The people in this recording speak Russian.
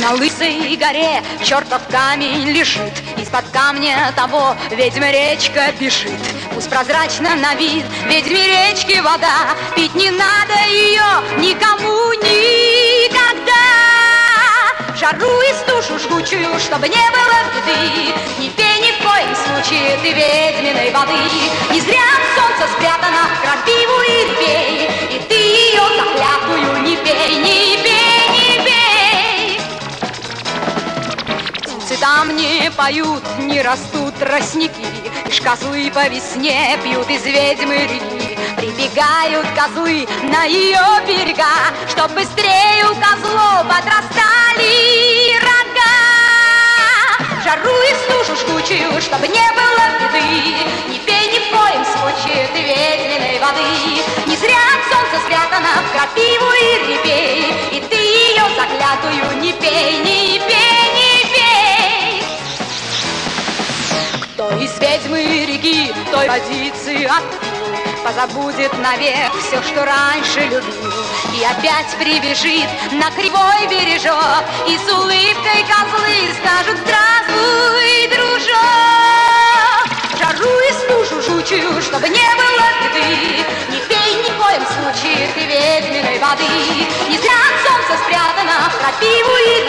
На лысой горе чертов камень лежит, из-под камня того ведьма речка бежит. Пусть прозрачна на вид ведьме речки вода, пить не надо ее никому никогда. В жару и стужу жгучую, чтобы не было беды, не пей ни в коем случае ты ведьминой воды. Не зря от солнца спрятана в крапиву и репей, и ты ее заклятую не пей, не пей, не пей. Птицы там не поют, не растут тростники, лишь козлы по весне пьют из ведьмы реки. Прибегают козлы на ее берега, чтоб быстрее у козлов отрастали рога. В жару и стужу жгучую, чтобы не было беды, не пей ни в коем случае ты ведьминой воды. Не зря от солнца спрятана в крапиву и репей, и ты ее заклятую не пей, не пей, не пей. Кто из ведьмы реки той водицы отпил, позабудет навек все, что раньше любил, и опять прибежит на кривой бережок, и с улыбкой козлы скажут: здравствуй, дружок. Жару и стужу жучую, чтобы не было беды, не пей ни в коем случае ты ведьминой воды. Не зря от солнца спрятана в крапиву и